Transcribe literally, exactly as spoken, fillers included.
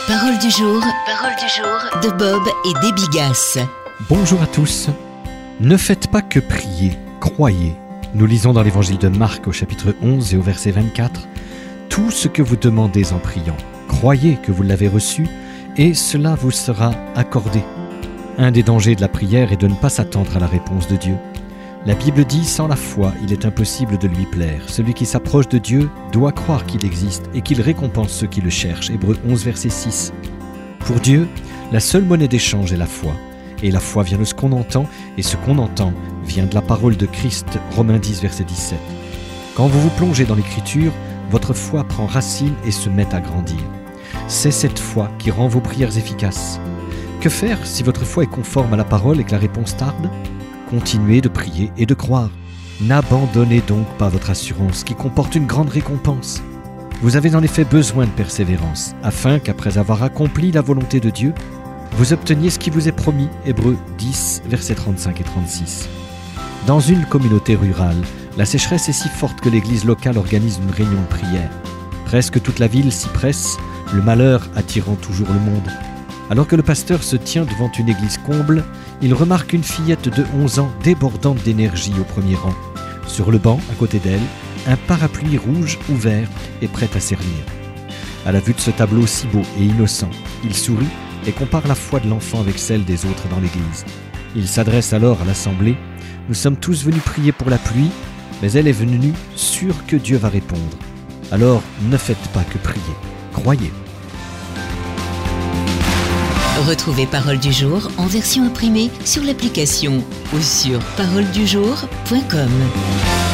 Parole du jour, parole du jour de Bob et des Bigasses. Bonjour à tous. Ne faites pas que prier, croyez. Nous lisons dans l'évangile de Marc au chapitre onze et au verset vingt-quatre. Tout ce que vous demandez en priant, croyez que vous l'avez reçu et cela vous sera accordé. Un des dangers de la prière est de ne pas s'attendre à la réponse de Dieu. La Bible dit, sans la foi, il est impossible de lui plaire. Celui qui s'approche de Dieu doit croire qu'il existe et qu'il récompense ceux qui le cherchent. Hébreux onze, verset six. Pour Dieu, la seule monnaie d'échange est la foi. Et la foi vient de ce qu'on entend, et ce qu'on entend vient de la parole de Christ. Romains dix, verset dix-sept. Quand vous vous plongez dans l'Écriture, votre foi prend racine et se met à grandir. C'est cette foi qui rend vos prières efficaces. Que faire si votre foi est conforme à la parole et que la réponse tarde ? Continuez de prier et de croire. N'abandonnez donc pas votre assurance qui comporte une grande récompense. Vous avez en effet besoin de persévérance, afin qu'après avoir accompli la volonté de Dieu, vous obteniez ce qui vous est promis. Hébreux dix, versets trente-cinq et trente-six. Dans une communauté rurale, la sécheresse est si forte que l'église locale organise une réunion de prière. Presque toute la ville s'y presse, le malheur attirant toujours le monde. Alors que le pasteur se tient devant une église comble, il remarque une fillette de onze ans débordante d'énergie au premier rang. Sur le banc, à côté d'elle, un parapluie rouge ouvert et prêt à servir. À la vue de ce tableau si beau et innocent, il sourit et compare la foi de l'enfant avec celle des autres dans l'église. Il s'adresse alors à l'assemblée. « Nous sommes tous venus prier pour la pluie, mais elle est venue sûre que Dieu va répondre. Alors ne faites pas que prier, croyez. » Retrouvez Parole du jour en version imprimée sur l'application ou sur parole du jour point com.